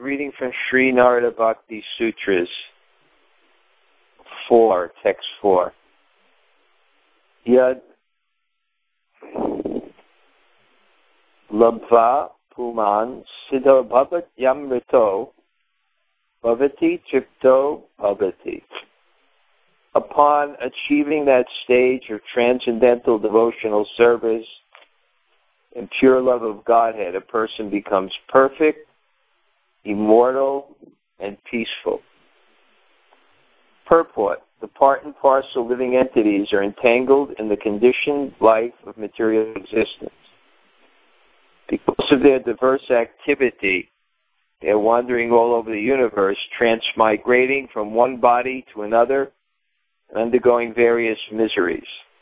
reading from Sri Narada Bhakti Sutras 4, text 4. Yad labva puman siddho bhavat yamrito bhavati tripto bhavati. Upon achieving that stage of transcendental devotional service and pure love of Godhead, a person becomes perfect, immortal, and peaceful. Purport: the part and parcel living entities are entangled in the conditioned life of material existence. Because of their diverse activity, they are wandering all over the universe, transmigrating from one body to another and undergoing various miseries.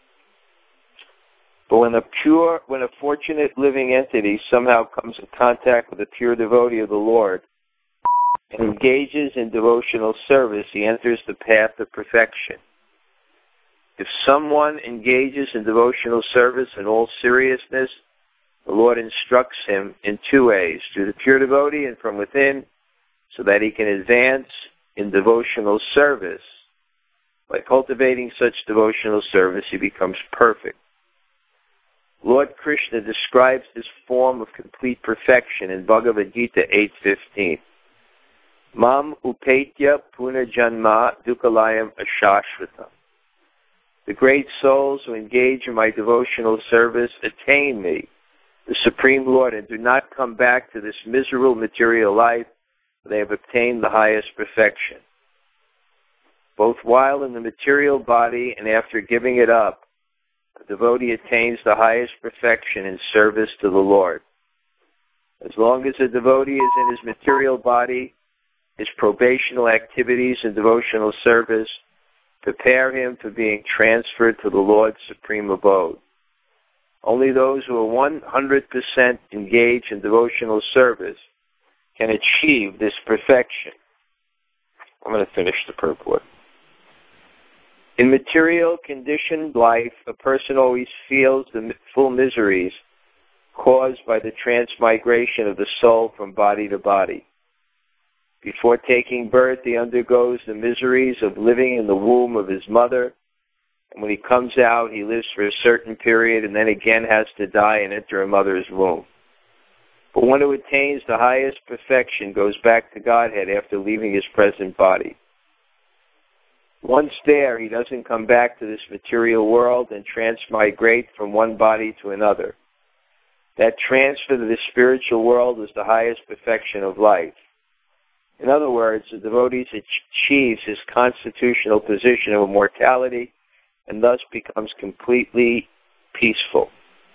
But when a fortunate living entity somehow comes in contact with a pure devotee of the Lord and engages in devotional service, he enters the path of perfection. If someone engages in devotional service in all seriousness, the Lord instructs him in two ways, through the pure devotee and from within, so that he can advance in devotional service. By cultivating such devotional service, he becomes perfect. Lord Krishna describes this form of complete perfection in Bhagavad Gita 8:15. Mam upetya punarjanma dukalayam ashashvatam. The great souls who engage in my devotional service attain me, the Supreme Lord, and do not come back to this miserable material life, for they have obtained the highest perfection. Both while in the material body and after giving it up, the devotee attains the highest perfection in service to the Lord. As long as the devotee is in his material body, his probational activities and devotional service prepare him for being transferred to the Lord's supreme abode. Only those who are 100% engaged in devotional service can achieve this perfection. I'm going to finish the purport. In material conditioned life, a person always feels the full miseries caused by the transmigration of the soul from body to body. Before taking birth, he undergoes the miseries of living in the womb of his mother, and when he comes out, he lives for a certain period and then again has to die and enter a mother's womb. But one who attains the highest perfection goes back to Godhead after leaving his present body. Once there, he doesn't come back to this material world and transmigrate from one body to another. That transfer to the spiritual world is the highest perfection of life. In other words, the devotee achieves his constitutional position of immortality and thus becomes completely peaceful.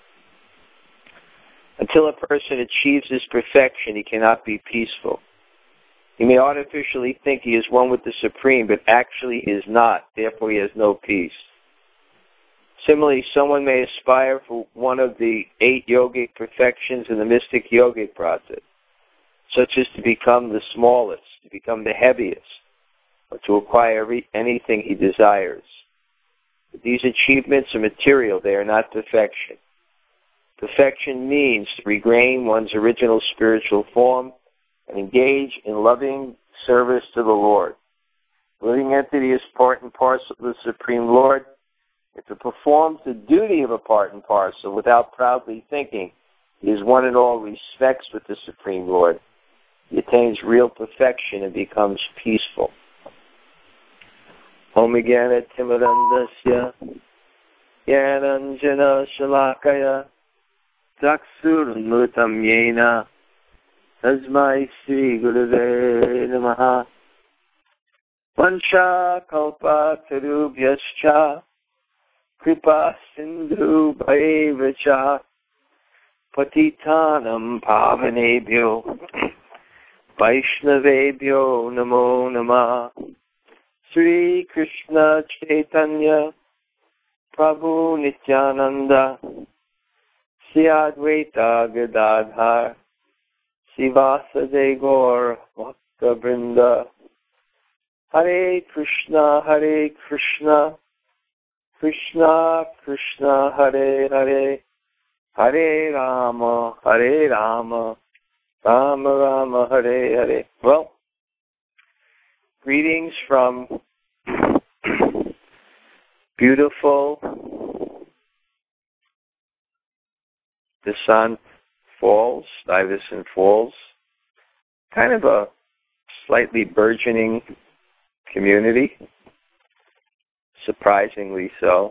Until a person achieves this perfection, he cannot be peaceful. He may artificially think he is one with the Supreme, but actually he is not. Therefore, he has no peace. Similarly, someone may aspire for one of the 8 yogic perfections in the mystic yogic process, such as to become the smallest, to become the heaviest, or to acquire anything he desires. But these achievements are material. They are not perfection. Perfection means to regain one's original spiritual form and engage in loving service to the Lord. The living entity is part and parcel of the Supreme Lord. If it performs the duty of a part and parcel without proudly thinking he is one in all respects with the Supreme Lord, he attains real perfection and becomes peaceful. Om Jnana Timirandasya Jnananjana Shalakaya Chaksurunmutam Yena Tasmai Sri Gurave Namaha. Vansha Kalpa Tarubhyascha Kripa Sindhu Bhaivacha Patitanam Pavanebhyo Vaishnavebhyo Namo Namah. Sri Krishna Chaitanya Prabhu Nityananda Sri Advaita Gadadhar Sivasade Gaur Bhakta Vrinda. Hare Krishna, Krishna Krishna, Hare Hare, Hare Rama, Rama Rama Hare Hare. Well, greetings from beautiful Descent Falls, Stuyvesant Falls. Kind of a slightly burgeoning community, surprisingly so.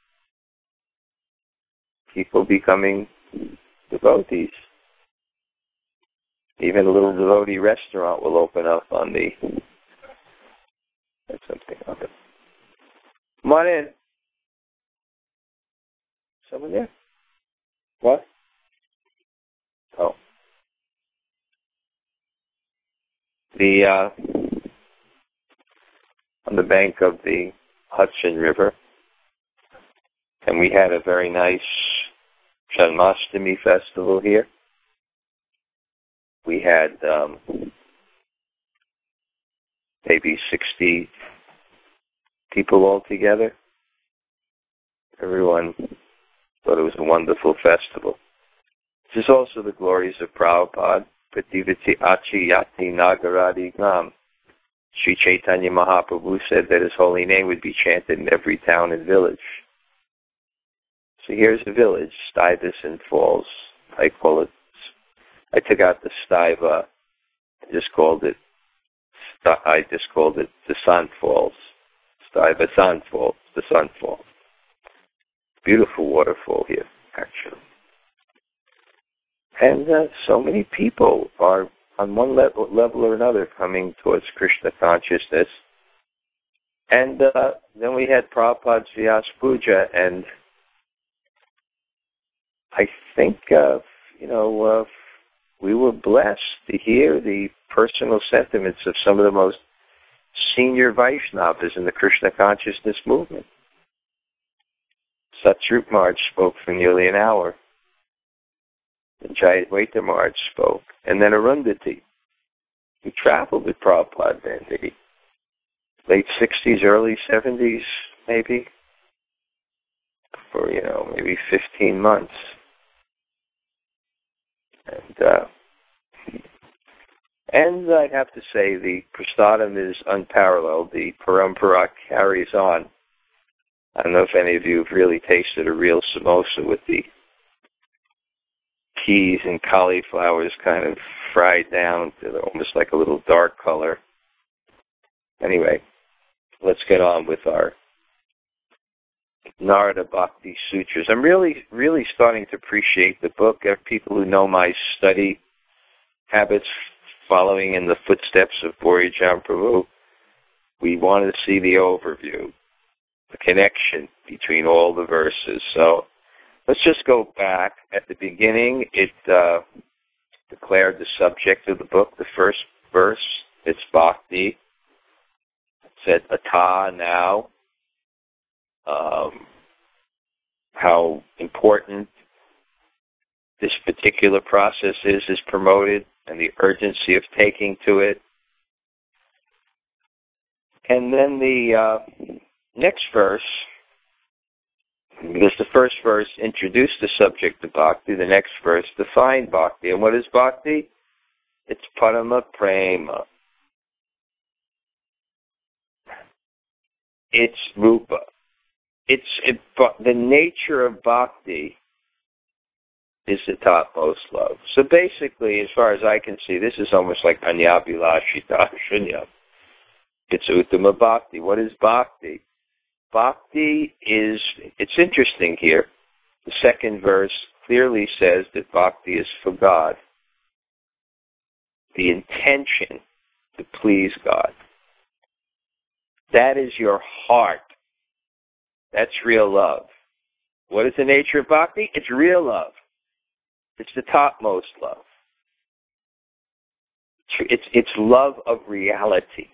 People becoming devotees. Even a little devotee restaurant will open up on the... That's something on it. Come on in. Someone there? What? Oh. On the bank of the Hudson River, and we had a very nice Janmashtami festival here. We had maybe 60 people all together. Everyone thought it was a wonderful festival. This is also the glories of Prabhupada. Prativati Achi Yati Nagaradi Gnam. Sri Chaitanya Mahaprabhu said that his holy name would be chanted in every town and village. So here's a village, Stuyvesant Falls. I took out the Stiva. I just called it the Sun Falls. Stuyvesant Falls, the Sun Falls. Beautiful waterfall here, actually. And so many people are on one level or another coming towards Krishna consciousness. And then we had Prabhupada's Vyas Puja, and I think, we were blessed to hear the personal sentiments of some of the most senior Vaishnavas in the Krishna consciousness movement. Satrup Maharaj spoke for nearly an hour. And Jayadvaita Maharaj spoke. And then Arundhati, who traveled with Prabhupada in the late 60s, early 70s, maybe, for, maybe 15 months. And I'd have to say the prasadam is unparalleled. The parampara carries on. I don't know if any of you have really tasted a real samosa with the peas and cauliflowers kind of fried down to almost like a little dark color. Anyway, let's get on with our Narada Bhakti Sutras. I'm really, really starting to appreciate the book. There are people who know my study habits, following in the footsteps of Borijan Prabhu. We wanted to see the overview, the connection between all the verses. So let's just go back. At the beginning, it declared the subject of the book, the first verse. It's Bhakti. It said, Ata, now. How important this particular process is promoted, and the urgency of taking to it. And then the next verse, because the first verse introduced the subject of Bhakti, the next verse defined Bhakti. And what is Bhakti? It's Parama Prema. It's Rupa. The nature of Bhakti is the topmost love. So basically, as far as I can see, this is almost like Anyabhilashita Shunyam. It's Uttama Bhakti. What is Bhakti? Bhakti is, it's interesting here, the second verse clearly says that Bhakti is for God. The intention to please God. That is your heart. That's real love. What is the nature of Bhakti? It's real love. It's the topmost love. It's love of reality.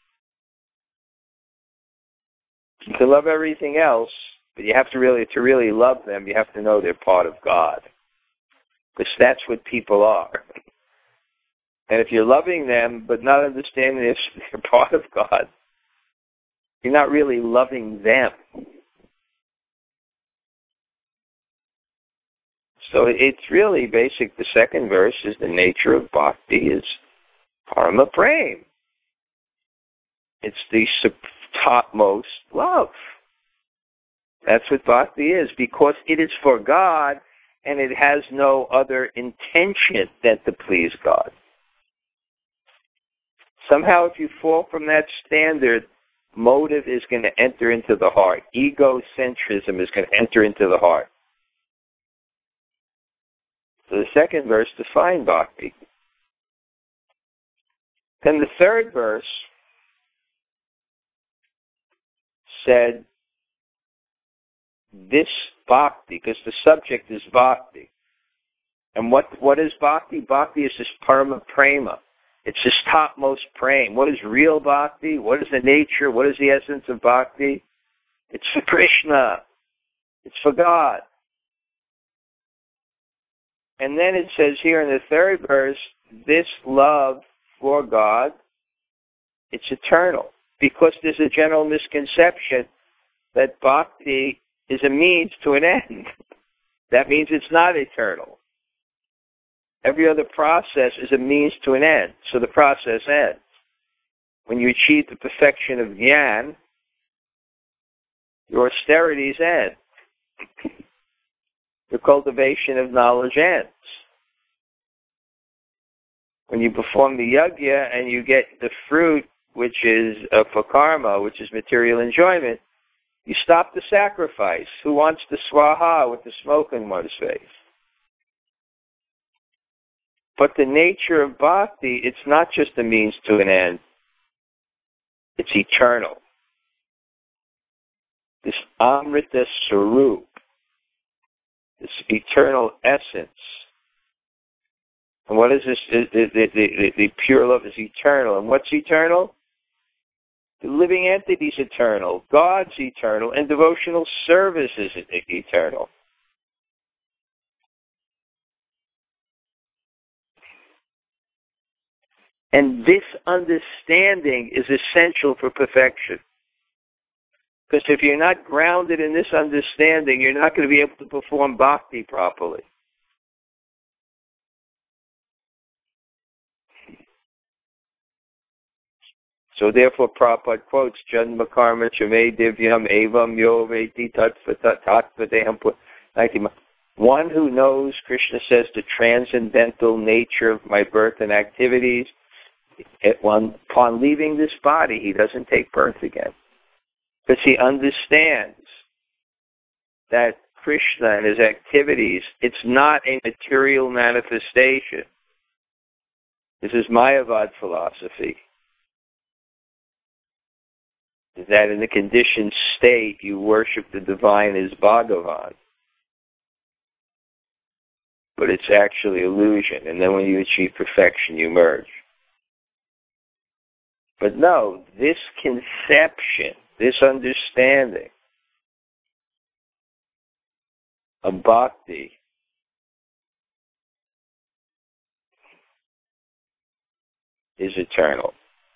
You can love everything else, but you have to really love them, you have to know they're part of God. Because that's what people are. And if you're loving them, but not understanding if they're part of God, you're not really loving them. So it's really basic. The second verse is the nature of bhakti is parama prem. It's the topmost love. That's what bhakti is, because it is for God and it has no other intention than to please God. Somehow if you fall from that standard, motive is going to enter into the heart. Egocentrism is going to enter into the heart. So the second verse defined bhakti. Then the third verse said this bhakti, because the subject is bhakti. And what is bhakti? Bhakti is this parama prema. It's this topmost prema. What is real bhakti? What is the nature? What is the essence of bhakti? It's for Krishna. It's for God. And then it says here in the third verse, this love for God, it's eternal. Because there's a general misconception that bhakti is a means to an end. That means it's not eternal. Every other process is a means to an end, so the process ends. When you achieve the perfection of Jnana, your austerities end. The cultivation of knowledge ends. When you perform the yajna and you get the fruit, which is for karma, which is material enjoyment, you stop the sacrifice. Who wants the swaha with the smoke in one's face? But the nature of bhakti, it's not just a means to an end. It's eternal. This amrita sarup, this eternal essence. And what is this? The pure love is eternal. And what's eternal? The living entity is eternal. God's eternal. And devotional service is eternal. And this understanding is essential for perfection. Because if you're not grounded in this understanding, you're not going to be able to perform bhakti properly. So therefore, Prabhupada quotes, Janma karma chame divyam evam yo veti tatvadeham. One who knows, Krishna says, the transcendental nature of my birth and activities, upon leaving this body, he doesn't take birth again. Because he understands that Krishna and his activities, it's not a material manifestation. This is Mayavad philosophy. That in the conditioned state, you worship the divine as Bhagavan. But it's actually illusion. And then when you achieve perfection, you merge. But no, this conception, this understanding of bhakti is eternal.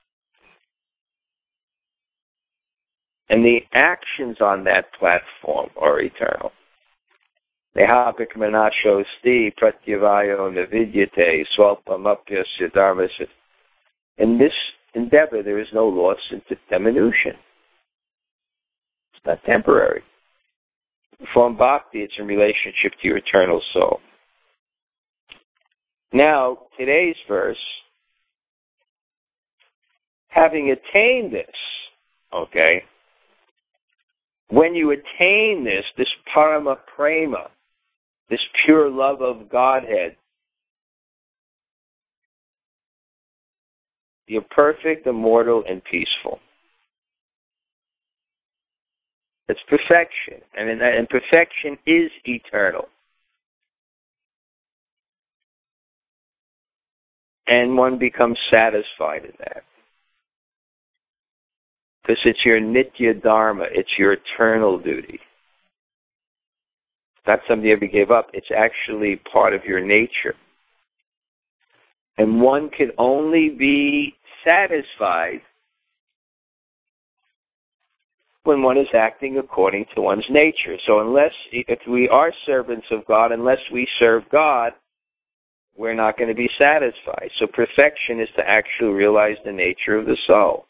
And the actions on that platform are eternal. Nehapik manashosti pratyavayo navidyate swalpamapyasya dharmasya. In this endeavor, there is no loss into diminution. It's not temporary. From bhakti, it's in relationship to your eternal soul. Now, today's verse, having attained this, okay, when you attain this parama prema, this pure love of Godhead, you're perfect, immortal, and peaceful. It's perfection, and perfection is eternal. And one becomes satisfied in that. Because it's your nitya dharma, it's your eternal duty. It's not something you ever gave up, it's actually part of your nature. And one can only be satisfied when one is acting according to one's nature. So if we are servants of God, unless we serve God, we're not going to be satisfied. So perfection is to actually realize the nature of the soul.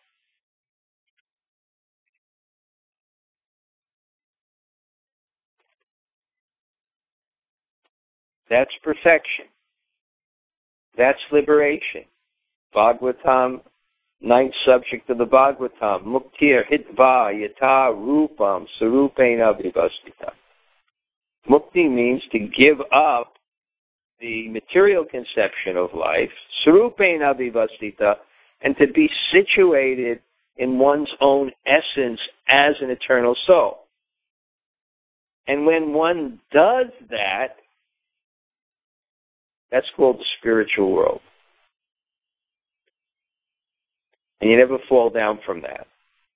That's perfection. That's liberation. Bhagavatam, ninth subject of the Bhagavatam, Muktir hitva yata rupam sarupena vivastita. Mukti means to give up the material conception of life, sarupena vivastita, and to be situated in one's own essence as an eternal soul. And when one does that, that's called the spiritual world. And you never fall down from that.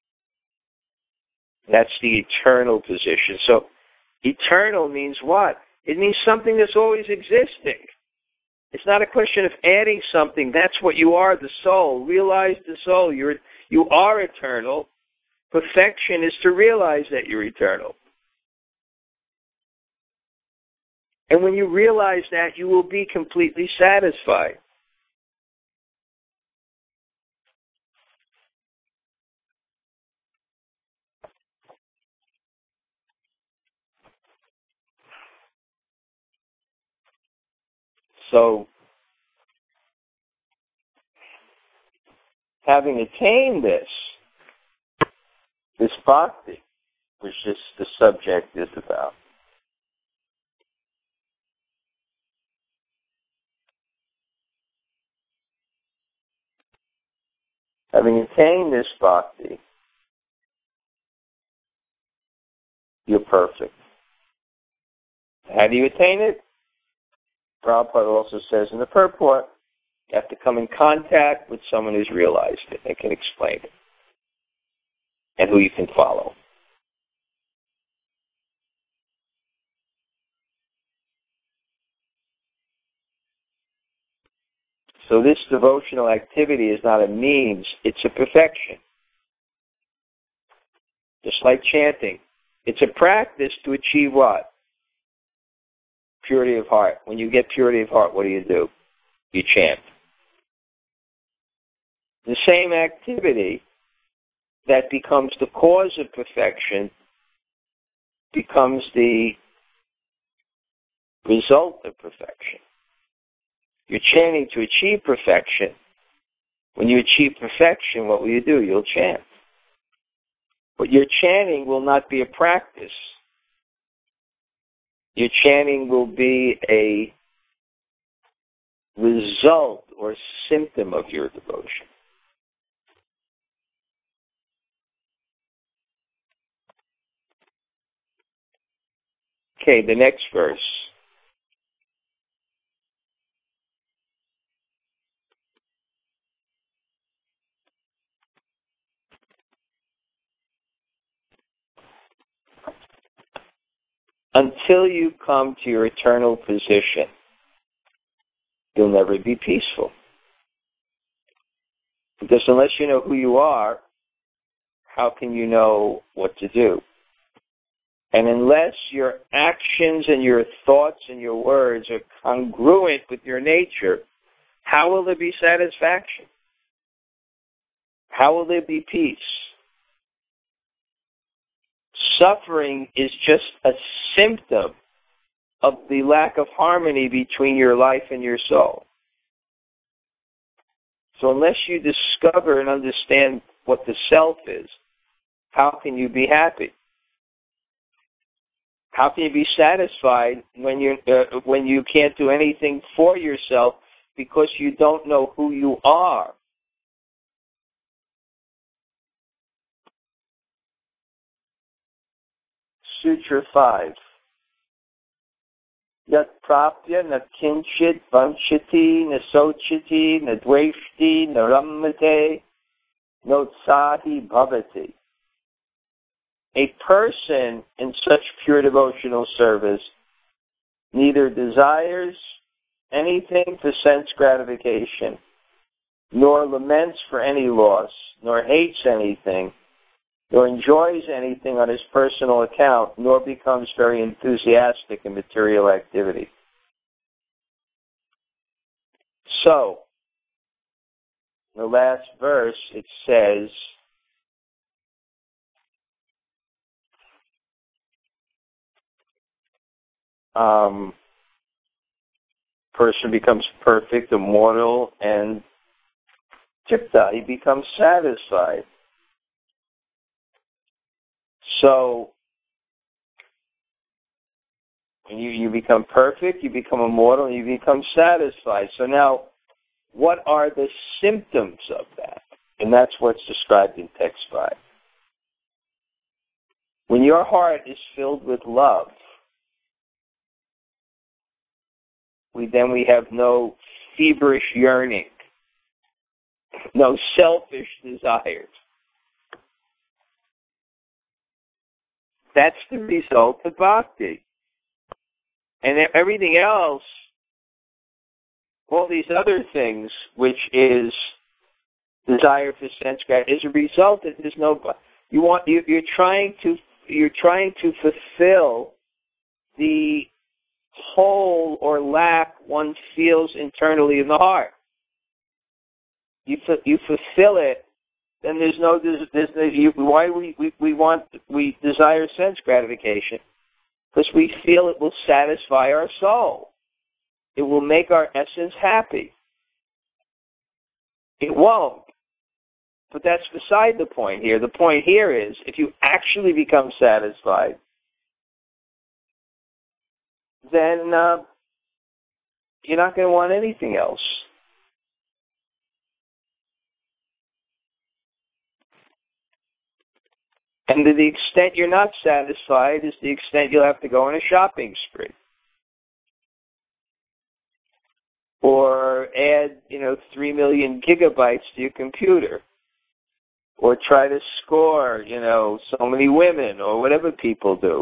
That's the eternal position. So eternal means what? It means something that's always existing. It's not a question of adding something. That's what you are, the soul. Realize the soul. You are eternal. Perfection is to realize that you're eternal. And when you realize that, you will be completely satisfied. So, having attained this bhakti, which the subject is about, having attained this bhakti, you're perfect. How do you attain it? Prabhupada also says in the purport, you have to come in contact with someone who's realized it and can explain it, and who you can follow. So this devotional activity is not a means, it's a perfection. Just like chanting. It's a practice to achieve what? Purity of heart. When you get purity of heart, what do? You chant. The same activity that becomes the cause of perfection becomes the result of perfection. You're chanting to achieve perfection. When you achieve perfection, what will you do? You'll chant. But your chanting will not be a practice. Your chanting will be a result or symptom of your devotion. Okay, the next verse. Until you come to your eternal position, you'll never be peaceful. Because unless you know who you are, how can you know what to do? And unless your actions and your thoughts and your words are congruent with your nature, how will there be satisfaction? How will there be peace? Suffering is just a symptom of the lack of harmony between your life and your soul. So unless you discover and understand what the self is, how can you be happy? How can you be satisfied when you can't do anything for yourself because you don't know who you are? Sutra 5. Yat prapya na kinchit vanchiti na sochiti na dveshti na ramate notsahi bhavati. A person in such pure devotional service neither desires anything for sense gratification, nor laments for any loss, nor hates anything, nor enjoys anything on his personal account, nor becomes very enthusiastic in material activity. So, in the last verse, it says, person becomes perfect, immortal, and tipta, he becomes satisfied. So, when you become perfect, you become immortal, and you become satisfied. So now, what are the symptoms of that? And that's what's described in text 5. When your heart is filled with love, we have no feverish yearning, no selfish desires. That's the result of bhakti. And everything else, all these other things, which is desire for sense gratification, is a result that there's no. You're trying to fulfill the hole or lack one feels internally in the heart. You fulfill it, then why we desire sense gratification? Because we feel it will satisfy our soul. It will make our essence happy. It won't. But that's beside the point here. The point here is, if you actually become satisfied, then you're not going to want anything else. And to the extent you're not satisfied is the extent you'll have to go on a shopping spree. Or add, 3 million gigabytes to your computer. Or try to score, so many women, or whatever people do.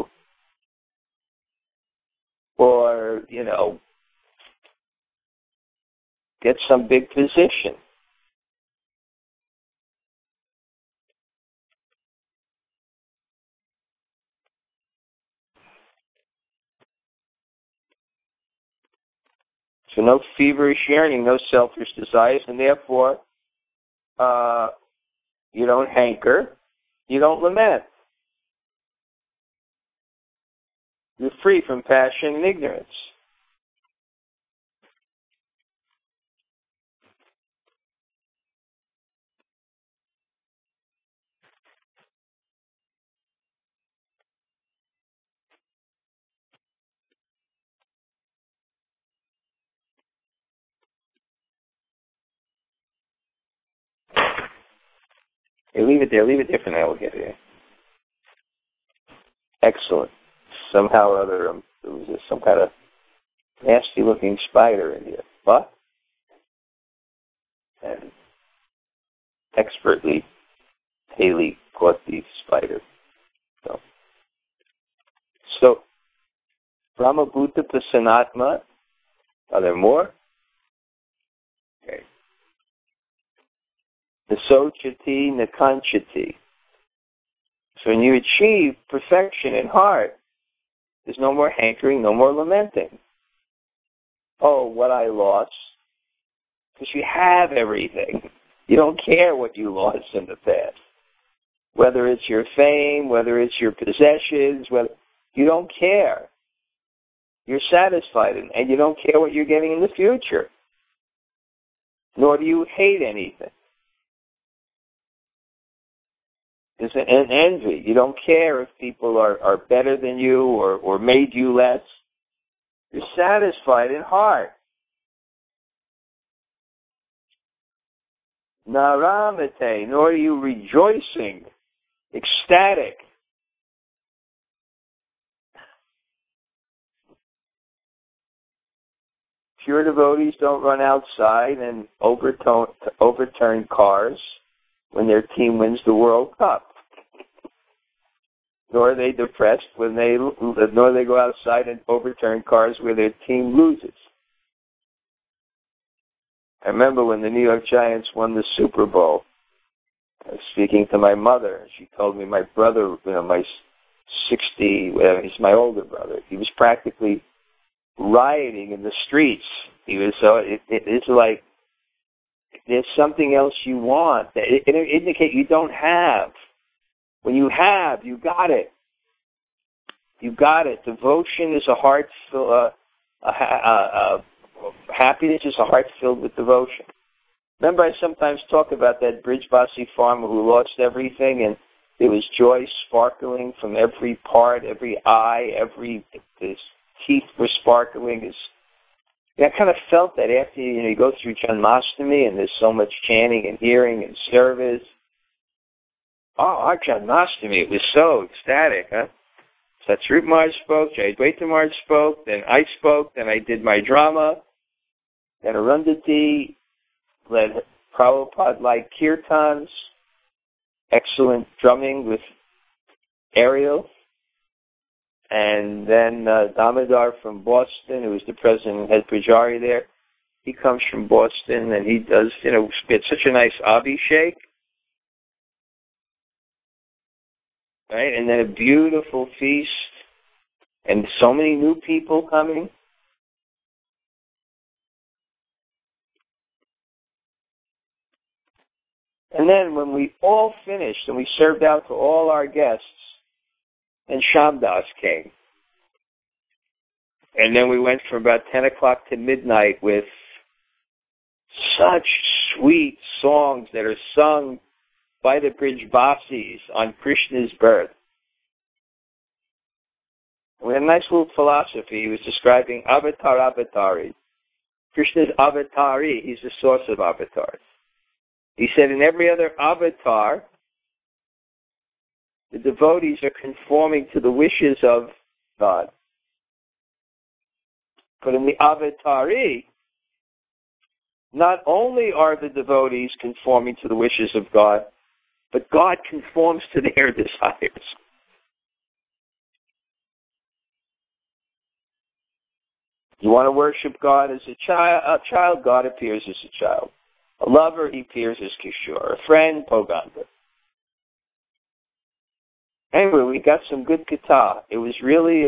Or, get some big position. So no feverish yearning, no selfish desires, and therefore you don't hanker, you don't lament. You're free from passion and ignorance. Hey, leave it there for now, we'll get here. Excellent. Somehow or other, there was some kind of nasty-looking spider in here. What? And expertly, Haley caught the spider. So Brahmabhuta Prasanatma, are there more? Okay. Nasochati Nakanchati. So when you achieve perfection in heart, there's no more hankering, no more lamenting. Oh, what I lost. Because you have everything. You don't care what you lost in the past. Whether it's your fame, whether it's your possessions, you don't care. You're satisfied, and you don't care what you're getting in the future. Nor do you hate anything. There's an envy. You don't care if people are better than you or made you less. You're satisfied in heart. Naramate, nor are you rejoicing, ecstatic. Pure devotees don't run outside and overturn cars when their team wins the World Cup. Nor are they depressed nor they go outside and overturn cars where their team loses. I remember when the New York Giants won the Super Bowl, I was speaking to my mother. She told me my brother, my 60, whatever, he's my older brother. He was practically rioting in the streets. He was it's like there's something else you want that it indicate you don't have. When you have, you got it. You got it. Devotion is a heart happiness is a heart filled with devotion. Remember, I sometimes talk about that Bridgebassi farmer who lost everything, and there was joy sparkling from every part, every eye, his teeth were sparkling. I kind of felt that after you go through Janmashtami and there's so much chanting and hearing and service. Oh, our Janmashtami, it was so ecstatic, huh? Satsrup Maharaj spoke, Jayadvaita Maharaj spoke, then I spoke, then I did my drama, then Arundhati led Prabhupada-like kirtans, excellent drumming with Ariel, and then Damodar from Boston, who was the president, head pujari there. He comes from Boston, and he does, it's such a nice abhishek, right? And then a beautiful feast, and so many new people coming. And then when we all finished and we served out to all our guests, and Shamdas came. And then we went from about 10 o'clock to midnight with such sweet songs that are sung by the Bridgebassis on Krishna's birth. We had a nice little philosophy. He was describing avatar avatari. Krishna's avatari, he's the source of avatars. He said in every other avatar, the devotees are conforming to the wishes of God. But in the avatari, not only are the devotees conforming to the wishes of God, but God conforms to their desires. You want to worship God as a child, God appears as a child. A lover, he appears as Kishore. A friend, Poganda. Anyway, we got some good kata. It was really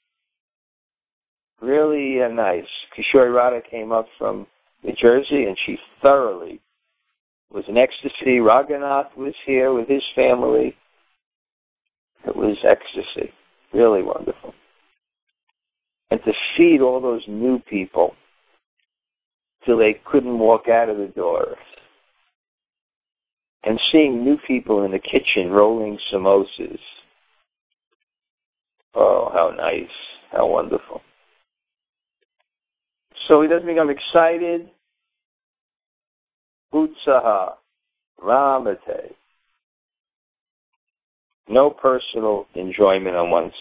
nice. Kishore Radha came up from New Jersey, and she thoroughly was in ecstasy. Raghunath was here with his family. It was ecstasy. Really wonderful. And to feed all those new people till they couldn't walk out of the door. And seeing new people in the kitchen rolling samosas. Oh, how nice. How wonderful. So he doesn't become excited. Utsaha. Ramate. No personal enjoyment on one's.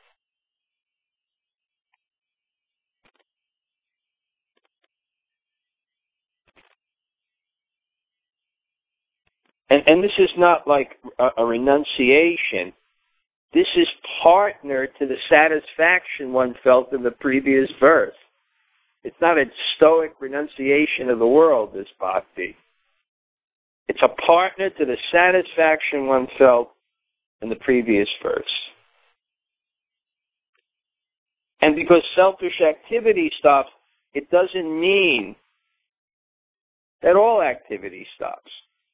And this is not like a renunciation. This is partner to the satisfaction one felt in the previous verse. It's not a stoic renunciation of the world, this bhakti. It's a partner to the satisfaction one felt in the previous verse. And because selfish activity stops, it doesn't mean that all activity stops.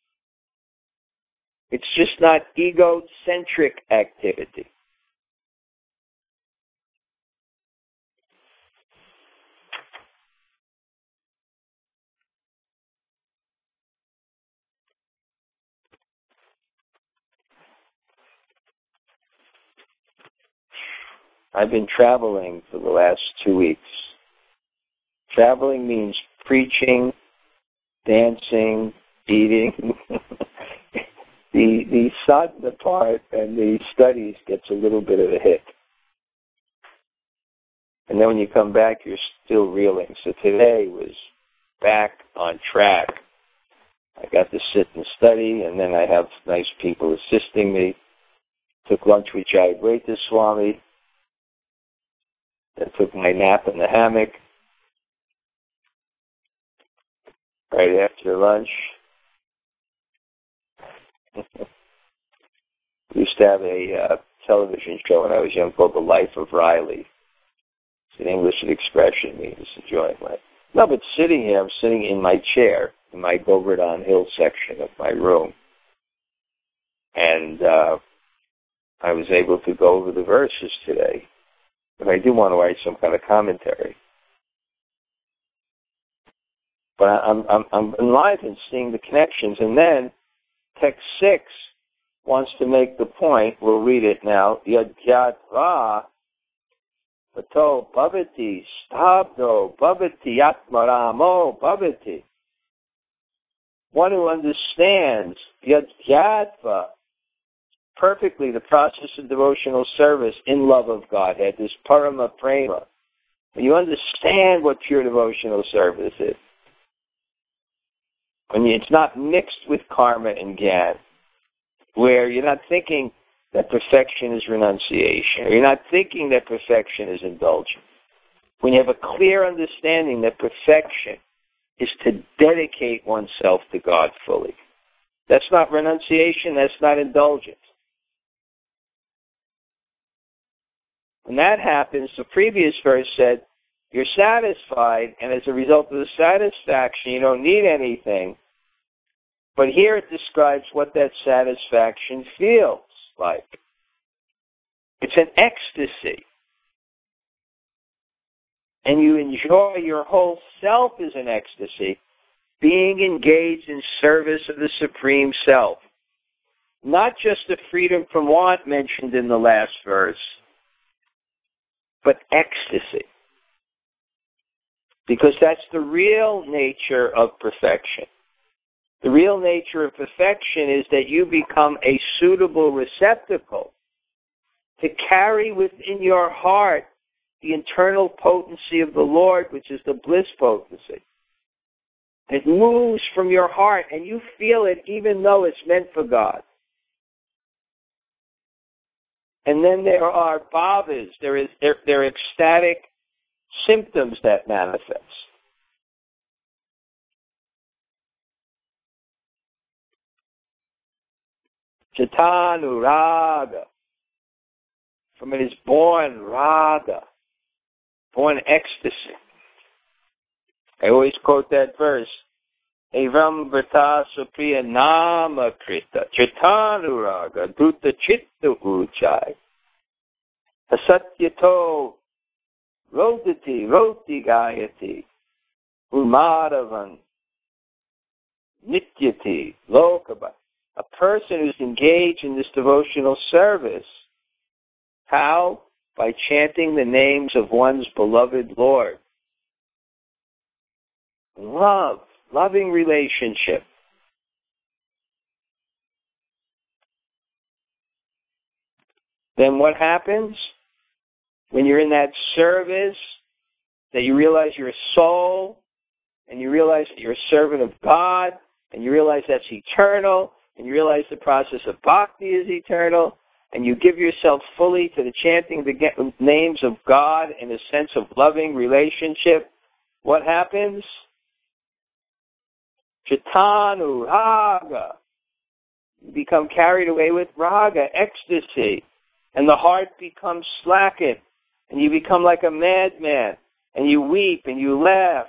It's just not egocentric activity. I've been traveling for the last 2 weeks. Traveling means preaching, dancing, eating. The sadhana part and the studies gets a little bit of a hit. And then when you come back, you're still reeling. So today was back on track. I got to sit and study, and then I have nice people assisting me. Took lunch with Jayadvaita Swami. Then took my nap in the hammock. Right after lunch, We used to have a television show when I was young called The Life of Riley. It's an English expression, means enjoying life. No, but sitting here, I'm sitting in my chair in my Govardhan Hill section of my room. And I was able to go over the verses today. But I do want to write some kind of commentary. But I'm enlivened seeing the connections. And then text 6 wants to make the point. We'll read it now. Yadgyatva pato bhavati stabdo bhavati yatmaramo bhavati. One who understands yadgyatva perfectly the process of devotional service in love of Godhead, this parama prema. When you understand what pure devotional service is, when it's not mixed with karma and gyan, where you're not thinking that perfection is renunciation, or you're not thinking that perfection is indulgence. When you have a clear understanding that perfection is to dedicate oneself to God fully. That's not renunciation, that's not indulgence. When that happens, the previous verse said, you're satisfied, and as a result of the satisfaction, you don't need anything. But here it describes what that satisfaction feels like. It's an ecstasy. And you enjoy your whole self as an ecstasy, being engaged in service of the Supreme Self. Not just the freedom from want mentioned in the last verse, but ecstasy. Because that's the real nature of perfection. The real nature of perfection is that you become a suitable receptacle to carry within your heart the internal potency of the Lord, which is the bliss potency. It moves from your heart, and you feel it even though it's meant for God. And then there are bhavas, there are ecstatic symptoms that manifest. Chitanuraga. From it is born raga, born ecstasy. I always quote that verse. Evam vrta supriya nama krita chitanuraga druta chitta uchai asatyato roti gayati umadavan nityati lokaba. A person who's engaged in this devotional service, how? By chanting the names of one's beloved Lord. Loving relationship. Then what happens? When you're in that service, that you realize you're a soul, and you realize that you're a servant of God, and you realize that's eternal, and you realize the process of bhakti is eternal, and you give yourself fully to the chanting the names of God in a sense of loving relationship, what happens? Chitanu raga. You become carried away with raga, ecstasy, and the heart becomes slackened, and you become like a madman, and you weep and you laugh.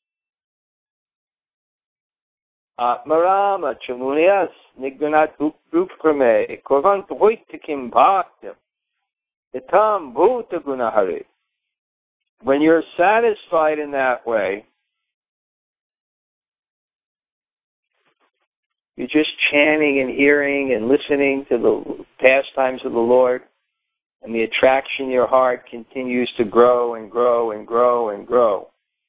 Atmarama chamunias nigdanat uprukrame korvant hoitikim bhaktim itam bhuta gunahari. When you're satisfied in that way, you're just chanting and hearing and listening to the pastimes of the Lord, and the attraction in your heart continues to grow and grow and grow and grow.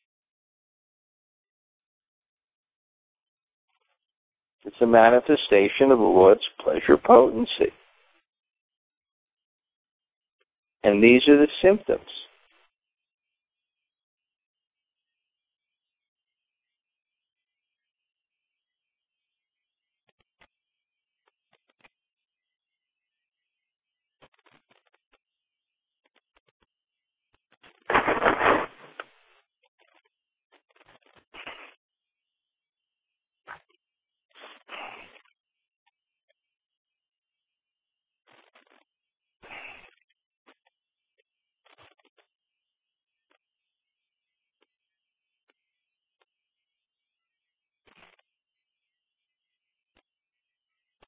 It's a manifestation of the Lord's pleasure potency. And these are the symptoms.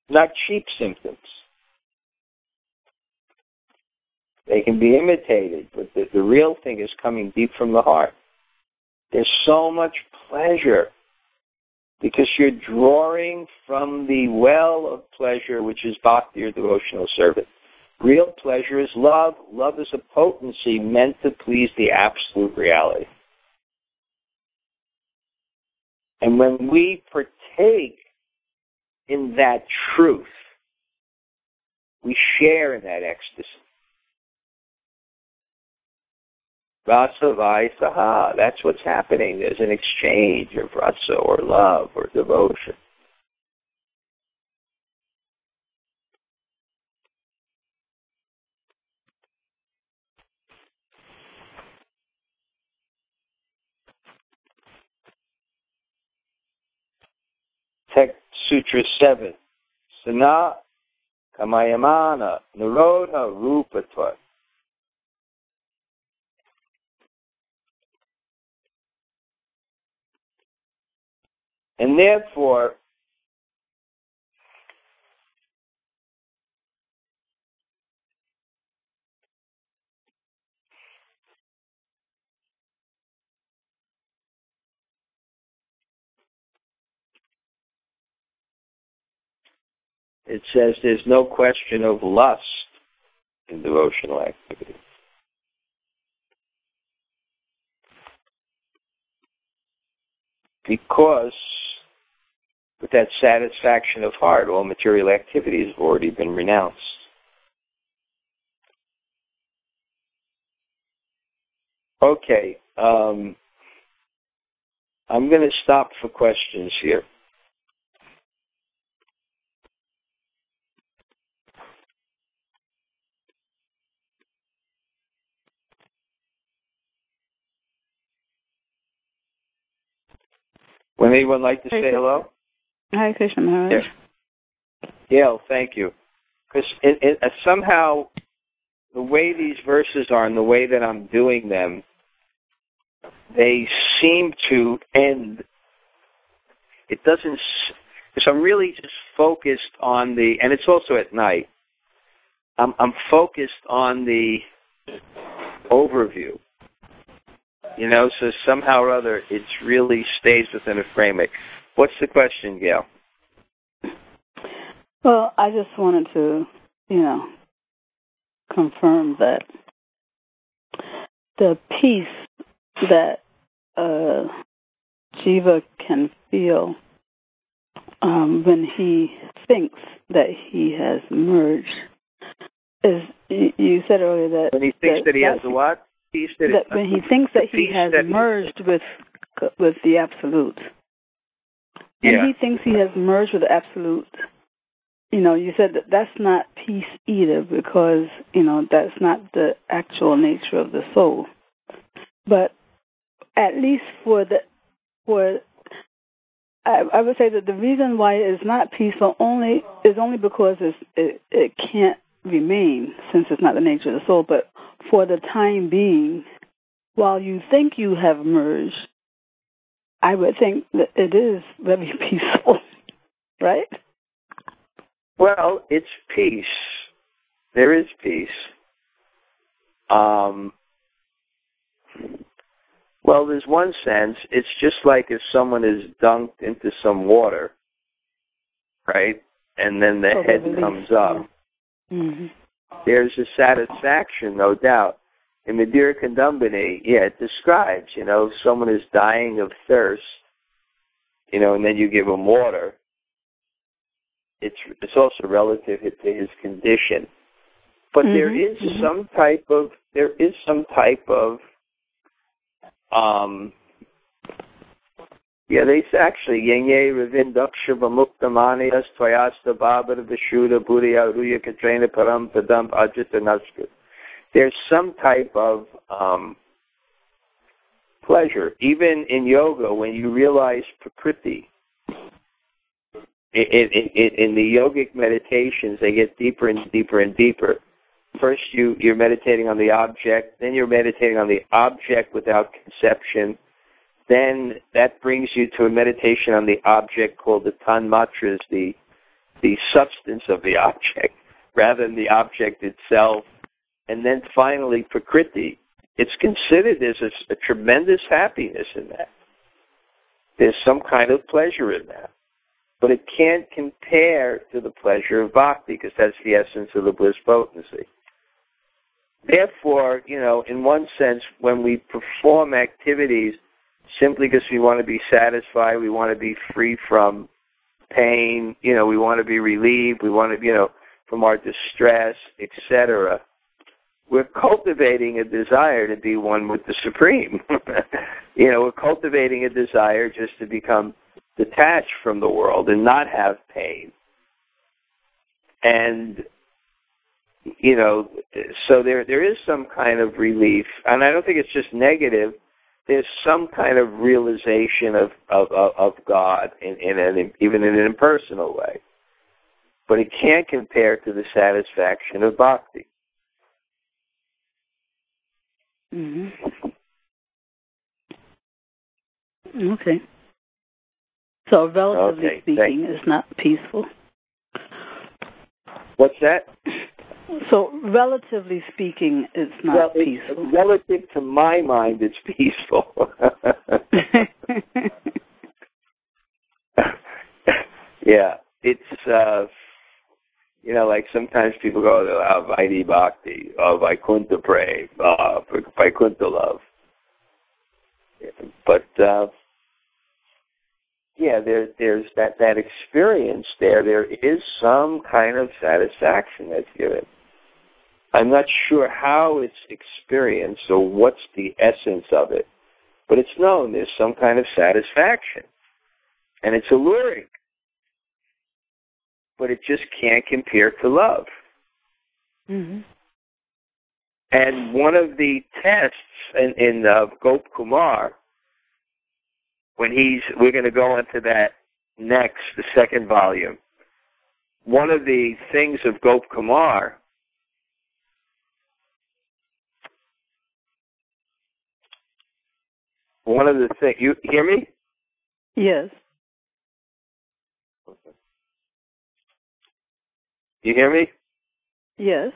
not cheap symptoms. They can be imitated, but the real thing is coming deep from the heart. There's so much pleasure because you're drawing from the well of pleasure, which is bhakti, or devotional service. Real pleasure is love. Love is a potency meant to please the absolute reality. And when we partake in that truth, we share in that ecstasy. Rasa Vaisaha, that's what's happening. There's an exchange of rasa, or love, or devotion. Text Sutra 7. Sana Kamayamana Nirodha Rupatva. And therefore, it says there's no question of lust in devotional activity. Because with that satisfaction of heart, all material activities have already been renounced. Okay, I'm going to stop for questions here. Would anyone like to say hello? Hi, Krishna Maharaj. Yeah, thank you. Because somehow the way these verses are and the way that I'm doing them, they seem to end. It doesn't, because I'm really just focused on and it's also at night, I'm focused on the overview. So somehow or other, it really stays within a framework. What's the question, Gail? Well, I just wanted to, confirm that the peace that Jiva can feel when he thinks that he has merged is, you said earlier that... When he thinks that he has the what? Peace that when he thinks that he has merged with the Absolute. When he thinks he has merged with the Absolute, you said that that's not peace either because, that's not the actual nature of the soul. But at least I would say that the reason why it's not peaceful is only because it can't remain since it's not the nature of the soul. But for the time being, while you think you have merged, I would think that it is very peaceful, right? Well, it's peace. There is peace. Well, there's one sense. It's just like if someone is dunked into some water, right? And then the head comes up. Mm-hmm. There's a satisfaction, no doubt. In Madhura Kandambini, it describes, someone is dying of thirst, and then you give him water. It's also relative to his condition. But there is some type of they say actually, Yenye Ravindaksha Vamuktamanias Tvayasta Babara Vishuddha Buddhya Ruya Katrena Param Padam Ajita Naskut. There's some type of pleasure. Even in yoga, when you realize prakriti, in the yogic meditations, they get deeper and deeper and deeper. First, you're meditating on the object, then you're meditating on the object without conception. Then that brings you to a meditation on the object called the tanmatras, the substance of the object rather than the object itself. And then finally, prakriti. It's considered there's a tremendous happiness in that. There's some kind of pleasure in that. But it can't compare to the pleasure of bhakti, because that's the essence of the bliss potency. Therefore, in one sense, when we perform activities simply because we want to be satisfied, we want to be free from pain, we want to be relieved, we want to, from our distress, etc., we're cultivating a desire to be one with the Supreme. We're cultivating a desire just to become detached from the world and not have pain. And, so there is some kind of relief. And I don't think it's just negative. There's some kind of realization of God, even in an impersonal way. But it can't compare to the satisfaction of bhakti. Mm-hmm. Okay. So, relatively speaking, it's not peaceful. What's that? So, relatively speaking, it's not peaceful. Relative to my mind, it's peaceful. Yeah, it's, like sometimes people go, Vaidhi Bhakti, Vaikuntha Prem, Vaikuntha love. But, there's that experience there. There is some kind of satisfaction that's given. I'm not sure how it's experienced or what's the essence of it, but it's known there's some kind of satisfaction. And it's alluring. But it just can't compare to love. Mm-hmm. And one of the tests in Gop Kumar, we're going to go into that next, the second volume. One of the things of Gop Kumar you hear me? Yes. You hear me? Yes.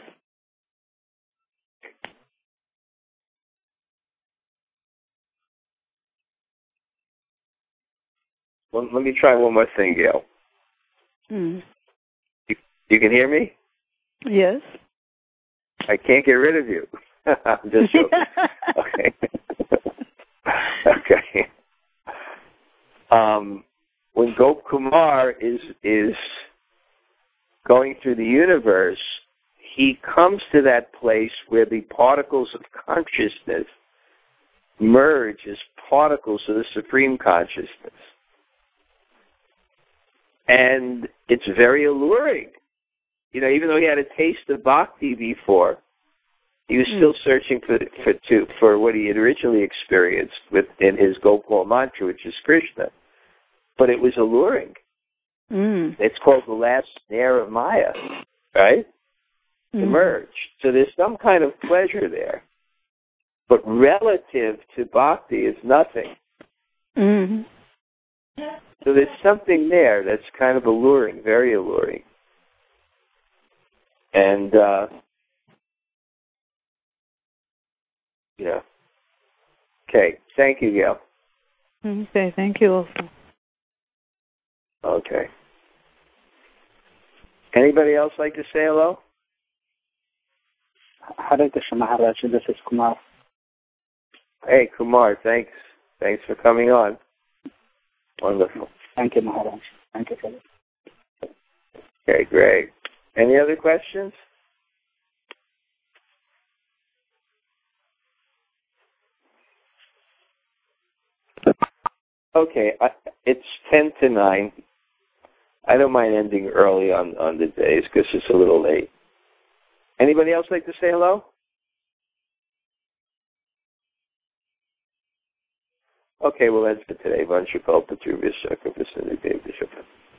Well, let me try one more thing, Gail. Mm. You can hear me? Yes. I can't get rid of you. I'm just joking. Okay. Okay. When Gop Kumar is going through the universe, he comes to that place where the particles of consciousness merge as particles of the Supreme Consciousness. And it's very alluring. Even though he had a taste of bhakti before, he was still searching for what he had originally experienced in his Gopal mantra, which is Krishna. But it was alluring. Mm. It's called the last snare of Maya, right? To merge. So there's some kind of pleasure there. But relative to bhakti, it's nothing. Mm-hmm. So there's something there that's kind of alluring, very alluring. And, Okay. Thank you, Gail. Okay. Thank you also. Okay. Anybody else like to say hello? Hare Krishna Maharaj, this is Kumar. Hey, Kumar, thanks. Thanks for coming on. Wonderful. Thank you, Maharaj. Thank you, sir. Okay, great. Any other questions? Okay, it's 10 to 9. I don't mind ending early on the days because it's a little late. Anybody else like to say hello? Okay, well, that's for today. Vanshakal Patrubhya Sakha Prasannadeva Bishop.